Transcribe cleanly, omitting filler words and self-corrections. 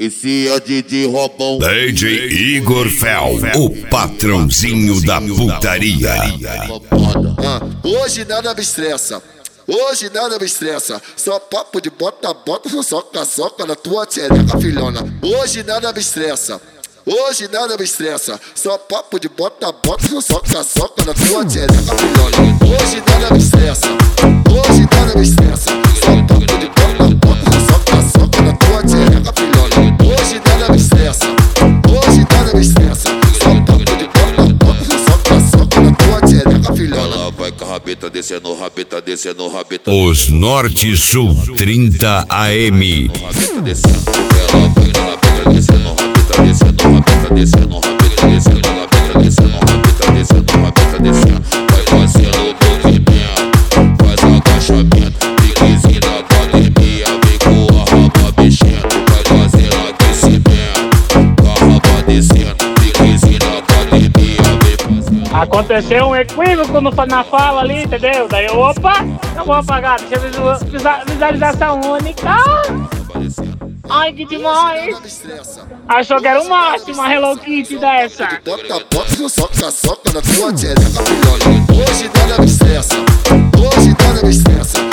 Esse é DJ Robão. DJ Igor Fel, o patrãozinho da putaria. Hoje nada me estressa. Hoje nada me estressa. Só papo de bota-bota, soca na tua tchereca, filhona. Hoje nada me estressa. Hoje nada me estressa. Só papo de bota-bota, soca na tua tchereca, filhona. Hoje nada me estressa. Hoje nada me estressa. Só papo de bota-bota, soca na tua tchereca, filhona. Hoje nada me estressa. Hoje nada me estressa. Só papo de bota-bota, soca na tua tchereca, filhona. Ela vai com a rabeta descendo, rabeta. Os Norte Sul 30 AM. Rabeta descendo, ela vai na rabeta descendo, rabeta descendo, rabeta descendo, rabeta descendo, rabeta descendo, rabeta descendo, rabeta descendo. Vai fazendo o movimento, faz agachamento, piquezinho da academia, vem com a raba mexendo. Vai fazendo aquecimento, com a raba descendo, piquezinho da academia, vem fazendo. Aconteceu um equívoco na fala ali, entendeu? Daí eu, opa, não vou apagar, deixa eu visualização única. Ai, que demais! Achou que era o máximo, uma Hello Kitty dessa. Bota, soca na tua tchereca, filhona. Hoje nada me estressa. Hoje nada me estressa.